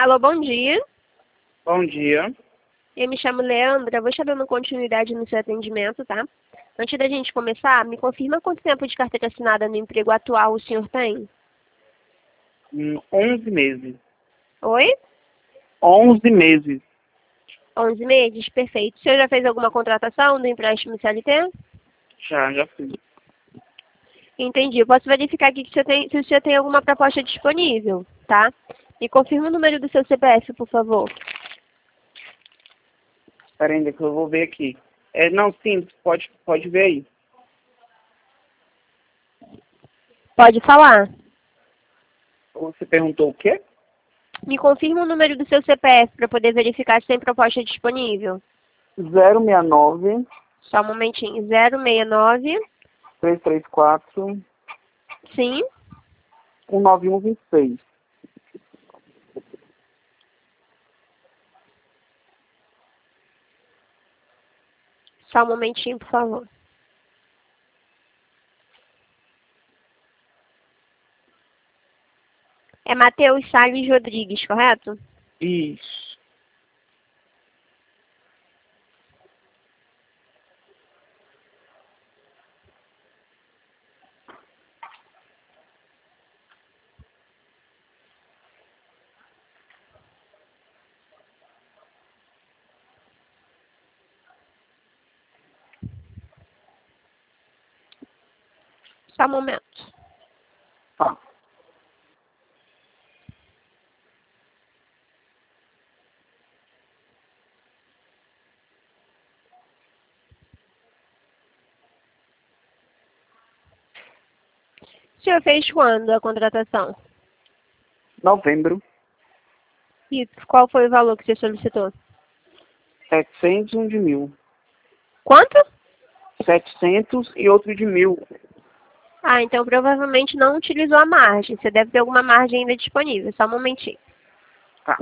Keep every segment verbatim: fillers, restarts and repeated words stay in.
Alô, bom dia. Bom dia. Eu me chamo Leandra, vou estar dando continuidade no seu atendimento, tá? Antes da gente começar, me confirma quanto tempo de carteira assinada no emprego atual o senhor tem? Hum, onze meses. Oi? onze meses. onze meses? Perfeito. O senhor já fez alguma contratação do empréstimo C L T? Já, já fiz. Entendi. Eu posso verificar aqui que o senhor tem, se o senhor tem alguma proposta disponível, tá? Me confirma o número do seu C P F, por favor. Espera ainda que eu vou ver aqui. É, não, sim, pode, pode ver aí. Pode falar. Você perguntou o quê? Me confirma o número do seu C P F para poder verificar se tem proposta disponível. zero seis nove, Só um momentinho. zero seis nove. três três quatro, Sim. um nove um dois seis. Só um momentinho, por favor. É Matheus Salles Rodrigues, correto? Isso. Só um momento. Tá. O senhor fez quando a contratação? Novembro. E qual foi o valor que você solicitou? setecentos e um de mil. Quanto? setecentos e outro de mil. Ah, então provavelmente não utilizou a margem. Você deve ter alguma margem ainda disponível. Só um momentinho. Tá.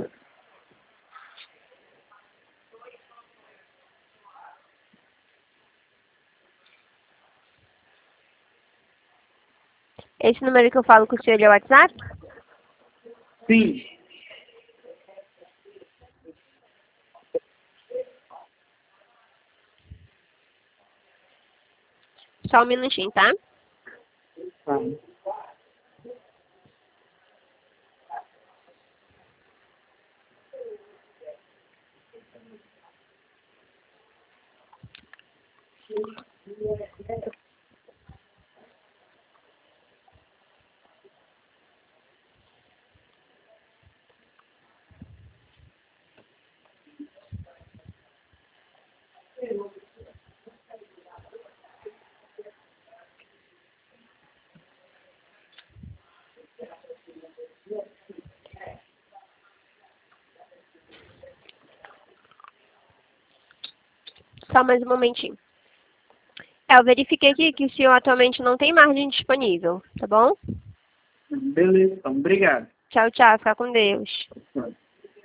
Esse número que eu falo com o senhor é o WhatsApp? Sim. Só um minutinho, tá? Tá. Só mais um momentinho. É, eu verifiquei aqui que o senhor atualmente não tem margem disponível, tá bom? Beleza, então, obrigado. Tchau, tchau. Fica com Deus.